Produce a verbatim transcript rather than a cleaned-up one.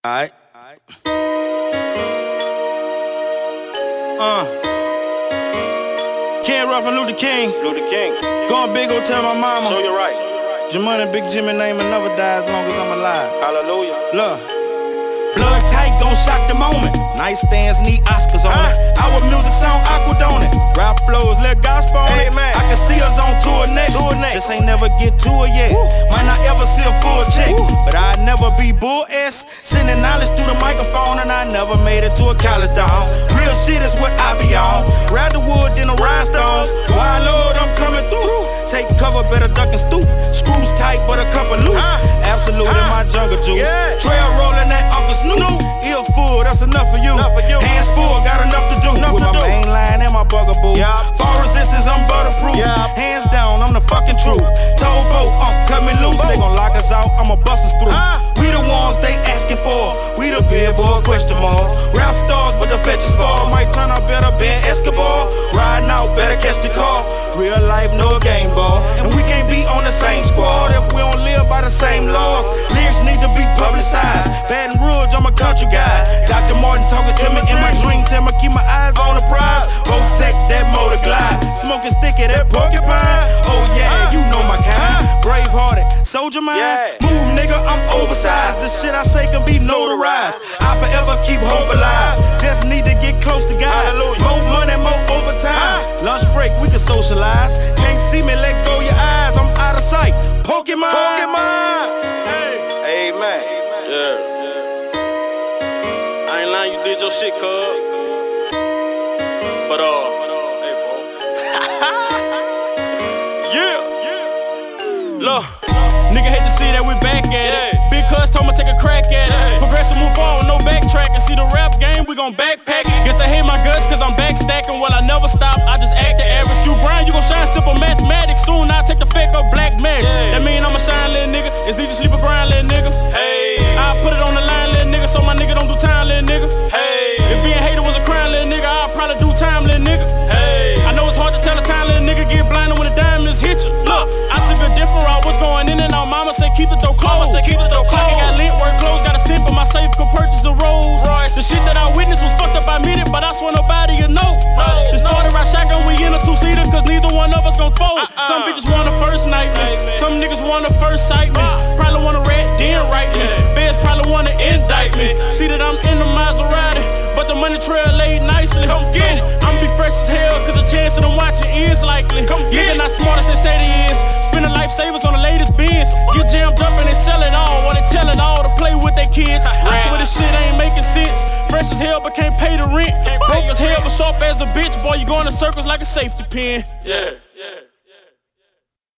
Alright. Uh. Ken Ruff and Luther King. Luther King. Going big, go tell my mama. Show you right. Jamon Big Jimmy name and never die as long as I'm alive. Hallelujah. Look. Blood tight, gon' shock the moment. Nightstands need Oscars on uh. it. Our music sound awkward on it. Rap flows, let gospel on it. Amen. I can see us on tour next. Tour next. Just ain't never get to it yet. Woo. Might not ever see a full check. Woo. But I'd never be bull S. Sending knowledge through the microphone, and I never made it to a college down. Real shit is what I be on. Rather wood than the rhinestones. Why Lord, I'm coming through. Take cover, better duck and stoop. Screws tight, but a couple loose. Uh. Absolute uh. in my jungle juice. Yeah. Trail rolling that Uncle Snoop. Snoop. Ear full, that's enough for you. Enough for you. Hands full, got enough to do. Enough With to my do. main line and my bugaboo. Yeah. Fall resistance, I'm butterproof. Yeah. Hands down, I'm the fucking truth. Towboat, um, cut me loose. Boat. They gon' lock us out, I'ma bust us through. Uh. We the ones they asking for. We the billboard question mark. Rap stars, but the fetches fall. Might turn out better, Ben Escobar. Riding out, better catch the car. Real life, no game ball. And we can't be on the same squad if we don't live by the same laws. Lyrics need to be publicized. Baton Rouge, I'm a country guy. Doctor Martin talking to me in my dream. Tell me keep my eyes on the prize. Protect that motor glide. Smoking sticky, that porcupine. Oh yeah, you know my kind. Brave-hearted, soldier mind. Yeah. Move, nigga, I'm oversized. The shit I say can be notarized. I forever keep hope alive. Just need to get close to God. Hallelujah. More money, more overtime. Lunch break, we can socialize. Can't see me, let go your eyes. I'm out of sight. Pokemon. Pokemon. Hey. Amen. Yeah. I ain't lying, you did your shit, cuz. But, uh, hey, bro. Yeah. Yeah. Look, nigga hate to see that we back at it. Yeah. Big cuz told me take a crack at it. Yeah. Progressive move forward, no backtracking. See the rap game, we gon' backpack it. Guess they hate my guts cause I'm back stacking. Well, I never stop, I just act the average. You grind, you gon' shine, simple mathematics. Soon I take the fake up black magic. Yeah. That mean I'm a shine, little nigga. It's easy to sleep or grind, little nigga. Hey, I put it on the line, little nigga, so my nigga don't do time, little nigga. Hey, if being hated was a crime, little nigga, I'll probably do time, little nigga. Hey, I know it's hard to tell a time, little nigga, get blinded when the diamonds hit you. Look, I took a different route, what's going in and out. Mama say keep the door closed. Mama say keep the door closed. I got lit, work clothes, got a sip, but my safe could purchase a Rolls Royce. The shit that I witnessed was fucked up, I admit it, but I swear nobody you know. This started right shotgun, we in a two-seater, cause neither one of us gon' fold. Uh-uh. Some bitches want a first night, man. Some niggas want a first sight, man. Probably want a rat, then right, man. Feds probably want to indict me. See that I'm in the Maserati, but the money trail laid nicely. Come get it. I'm be fresh as hell, cause the chance that I'm watching is likely. Come get it. Not smart as they say they is. Spending lifesavers on the latest bins. Get jammed up and they sell it all, while they tell it all to play with their kids. I swear this shit ain't making sense. Fresh as hell, but can't pay the rent. Broke as hell, but sharp as a bitch. Boy, you going in circles like a safety pin. Yeah, yeah.